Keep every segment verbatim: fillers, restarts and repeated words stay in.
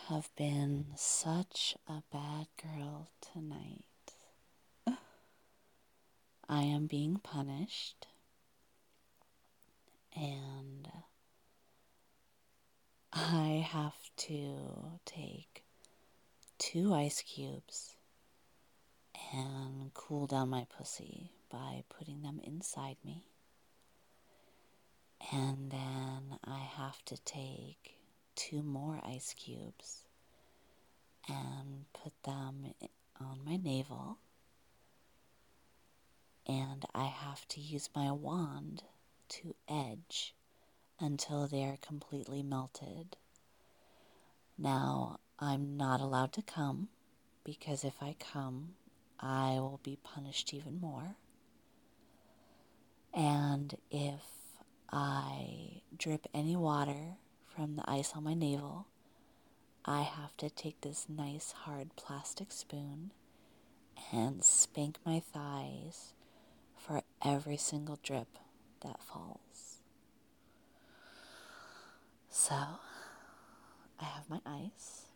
have been such a bad girl tonight. I am being punished, and I have to take two ice cubes and cool down my pussy by putting them inside me. And then I have to take two more ice cubes and put them on my navel. And I have to use my wand to edge until they are completely melted. Now, I'm not allowed to come, because if I come, I will be punished even more. And if I drip any water from the ice on my navel, I have to take this nice hard plastic spoon and spank my thighs for every single drip that falls. So, I have my ice,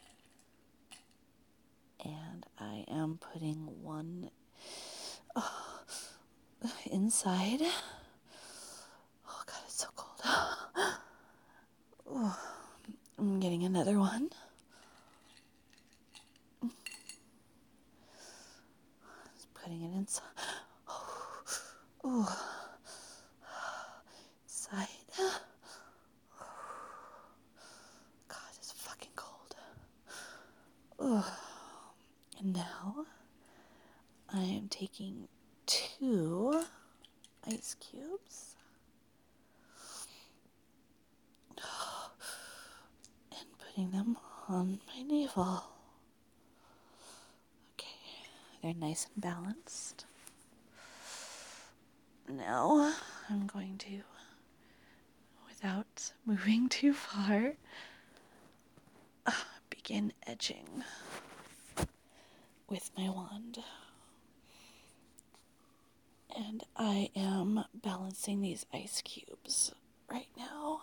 and I am putting one oh, inside. Oh God, it's so cold. Oh, I'm getting another one. Just putting it inside. Oh, oh. Inside. God, it's fucking cold. Oh. And now I am taking two ice cubes and putting them on my navel. Okay, they're nice and balanced. Now I'm going to, without moving too far, uh, begin edging with my wand. And I am balancing these ice cubes right now.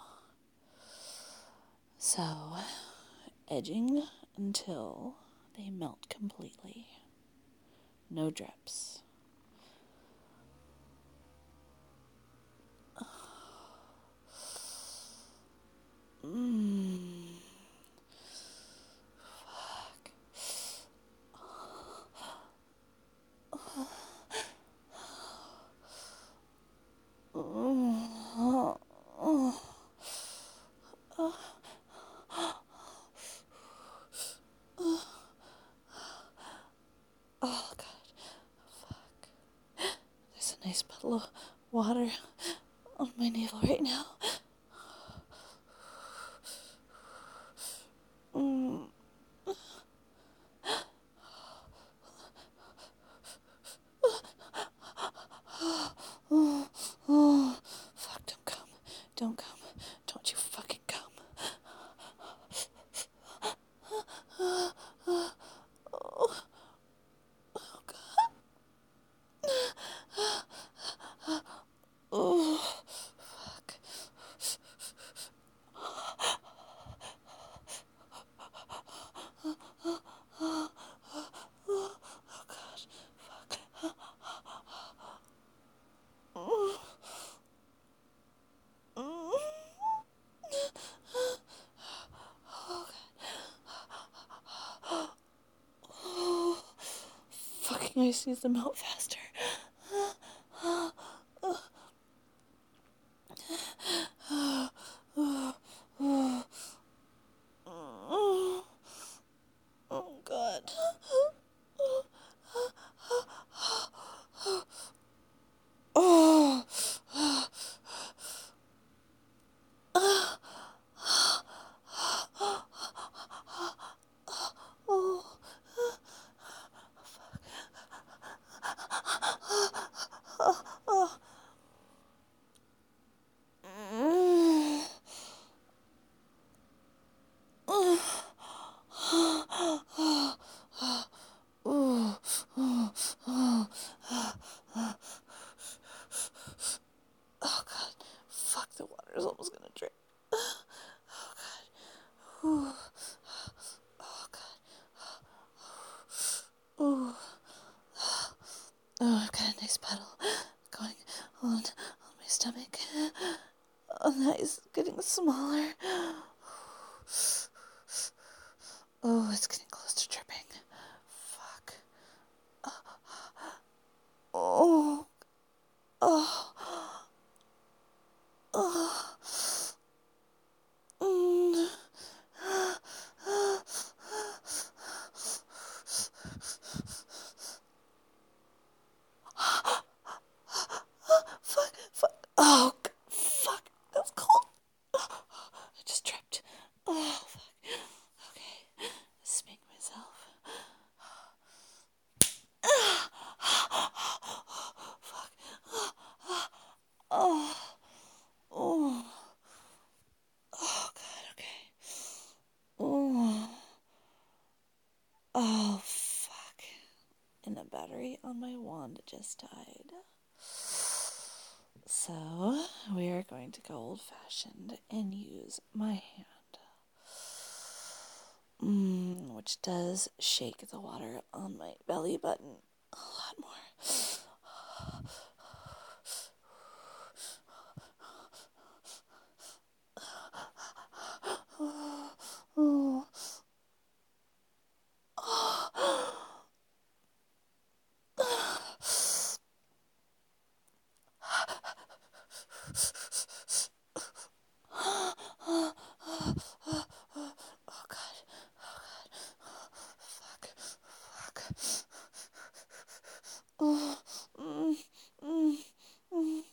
So, edging until they melt completely. No drips. Mmm. Fuck. Oh, oh, oh, oh, God. Fuck. There's a nice puddle of water on my navel right now. Mm. Oh, oh, fuck, don't come. Don't come. Don't you fucking come. Oh, oh, God. Oh, fuck. Oh, God. Fuck. Oh, oh, fucking ice needs to melt faster. Oh, God. Oh, oh, oh. Mm. Ooh, ooh, ooh. Oh, God. Fuck, the water is almost gonna drip. Oh, God. Ooh. Oh, nice. Getting smaller. Oh, it's getting close to tripping. Fuck. Oh. Oh. Oh. Mm. Fuck. Fuck. Oh, fuck. That's cold. I just tripped. Oh, fuck. Okay. Spank myself. Fuck. Oh. Oh. Oh, God. Okay. Oh. Oh, fuck. And the battery on my wand just died. So, we are going to go old-fashioned and use my hand. Mm, which does shake the water on my belly button a lot more. Oh. Oh, God. Fuck. Fuck. Oh. Mm. Mm. Mm.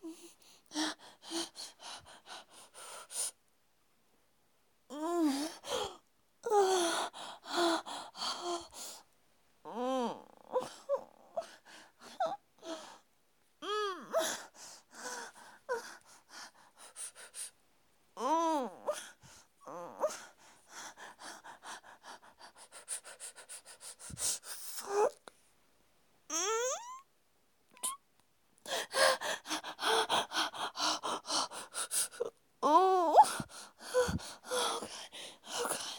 Mm. Mm. Mm. Oh. Oh, God. Oh, God.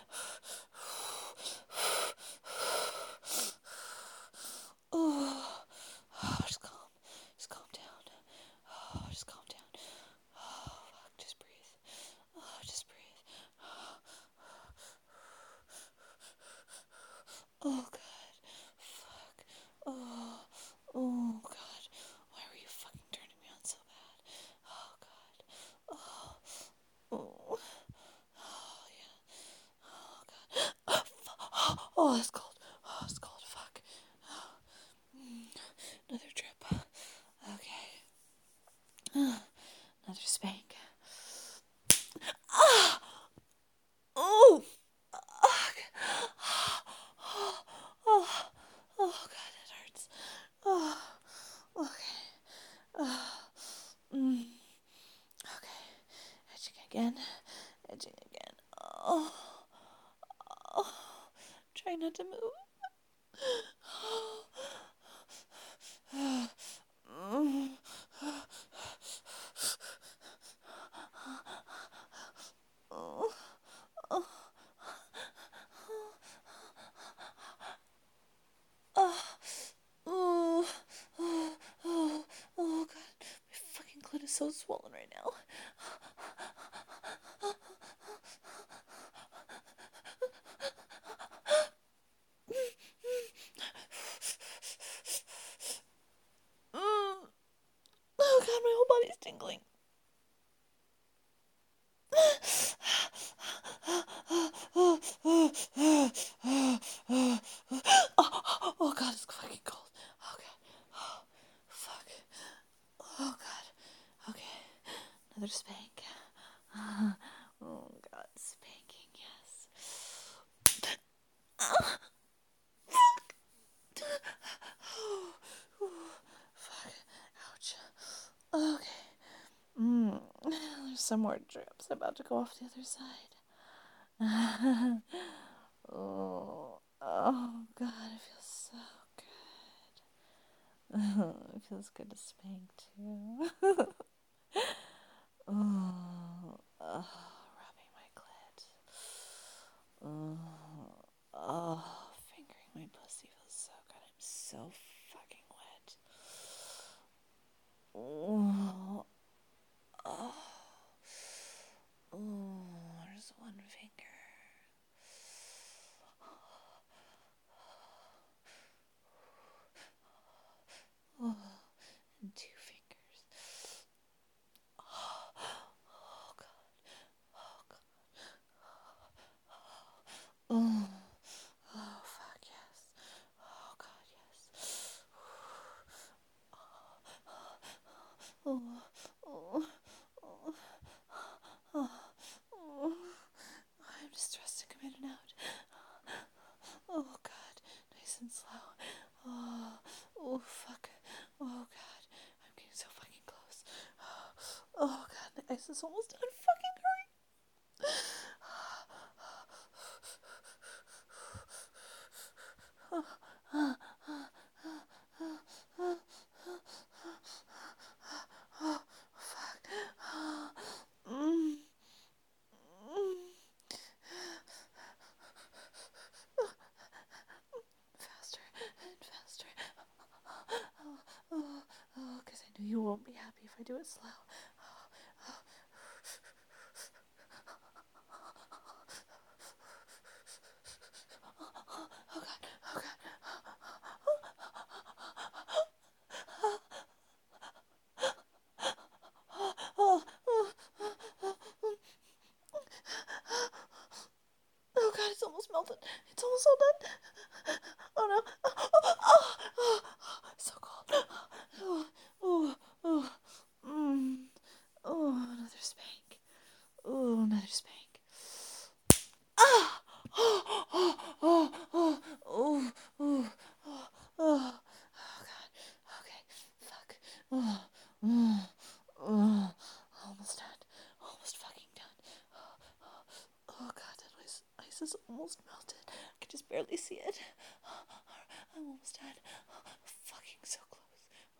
Oh. Oh, just calm. Just calm down. Oh, just calm down. Oh, fuck. Just breathe. Oh, just breathe. Oh, God. Fuck. Oh. Oh, God. Why were you fucking turning me on so bad? Oh, God. Oh. Oh. Oh, yeah. Oh, God. Oh, fu- oh, it's cold. Oh, it's cold. Fuck. Oh. Mm. Another trip. Okay. Another spank. Ah! Oh! Ugh. Oh, oh, oh, God, it hurts. Oh, okay. Oh, mm, okay. Edging again. Edging again. Oh, oh. Try not to move. Mm. Oh, oh, oh, oh, oh, oh, oh, God. My fucking clit is so swollen right now. Mm. Oh, God, my whole body's tingling. Oh, oh, God, it's fucking cold. Oh, God. Oh, fuck. Oh, God. Okay. Another spank. Oh, God. Spanking, yes. Oh, fuck. Ouch. Okay. Mm. There's some more drips about to go off the other side. Oh, oh, God, it feels so good. It feels good to spank too. Oh, oh, rubbing my clit. Oh, oh, fingering my pussy feels so good. I'm so fucking wet. Oh, oh. and slow. Oh, oh, fuck. Oh, God. I'm getting so fucking close. Oh, God. The ice is almost done. Fucking hurry. Oh, fuck. Mm. Mm. Faster and faster. Oh, oh, oh, because I know you won't be happy if I do it slow. Oh, God. Oh, God. Oh, oh, oh, God, it's almost melted. It's almost all done. Oh, no. Oh, oh, oh, oh, oh, so cold. Oh, oh, oh, mm. Oh, another spank. Oh, another spank. Ah! Oh, oh, oh, oh, oh, oh, oh, oh, God. Okay, fuck. Oh, oh, oh, almost done. Almost fucking done. Oh, oh, God, that ice, ice is almost melted. I can just barely see it. I'm almost done. Fucking so close.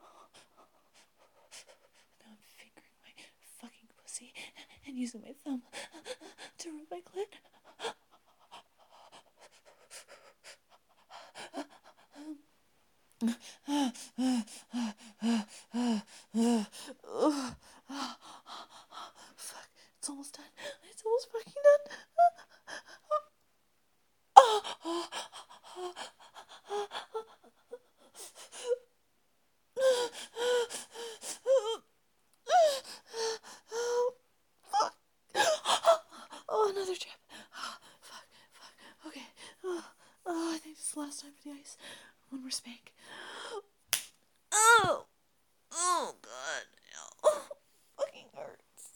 Now I'm fingering my fucking pussy and using my thumb to rub my clit. Fuck, it's almost done. It's almost fucking done. Oh, oh, oh, oh, fuck. Oh, another trip. Oh, fuck, fuck. Okay. Oh, oh, I think this is the last time for the ice. One more spank. Oh, oh, God. Oh, fucking hurts.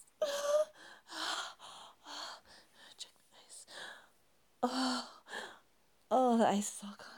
Check the ice. Oh, oh, the ice is all